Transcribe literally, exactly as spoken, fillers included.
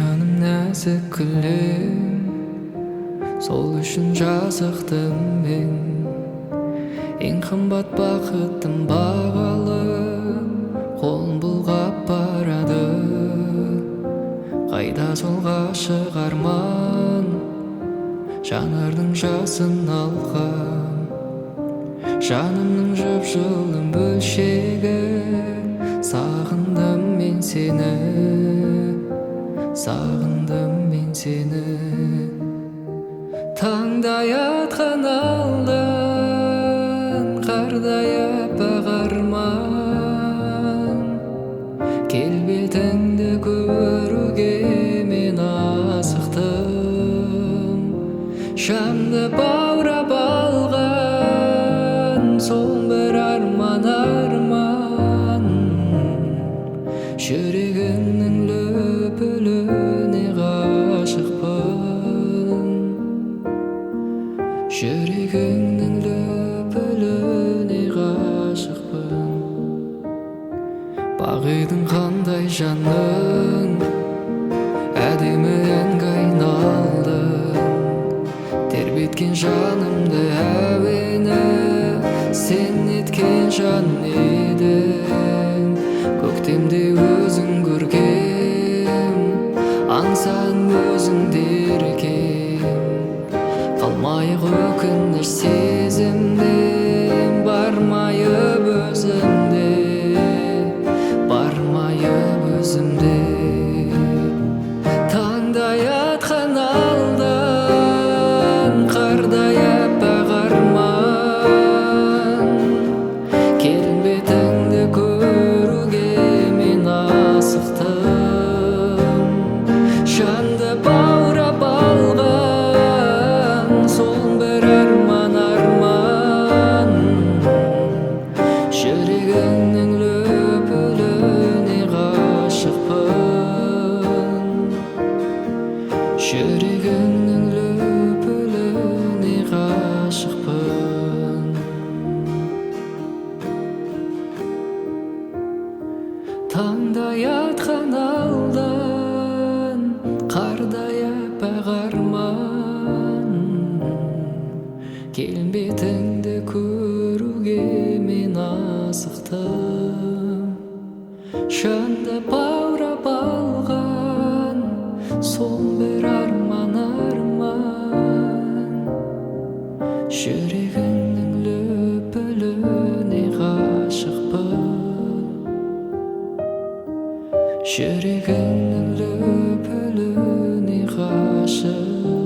жаным нәзік гүлім, сол үшін жазықтым мен. Ең қымбат бақытым бағалы, қолын бұлғап барады. Қайда сол ғашық арман, жанардың жасын алған. Жанымның жып-жылым бөлшегі, сағындым мен сені, сағындым мен сені. Таңдай атқан алдан, қардай аппақ арман. Келбетіңді көруге мен асықтым. Жанды баурап алған, сол бір арман арман. Жүрегіңнің лүпіліне ғашықпын. Жүрегіңнің лүпіліне ғашықпын. Бағидың қандай жаның, әдемі әнге айналдың. Тербеткен жанымды әуені, сен еткен жан едің. Көктемде өзің көргем, аңсадым өзіңді еркем. Қалмайық өкініш сезімде, бармайып өзімде, бармайып өзімде. Таңдай атқан алдан, қардай аппақ арман. Келбетіңді көруге мен асықтым. Жанды баурап алған, сол бір арман арман. Жүрегіңнің лүпіліне ғашықпын. Жүрегіңнің лүпіліне ғашықпын. Таңдай атқан алдан, қардай аппақ арман. Келбетіңді көруге мен асықтым. Жанды баурап алған, сол бір арман арман. Жүрегіңнің лүпіліне ғашықпын. Жүрегіңнің лүпіліне ғашықпын.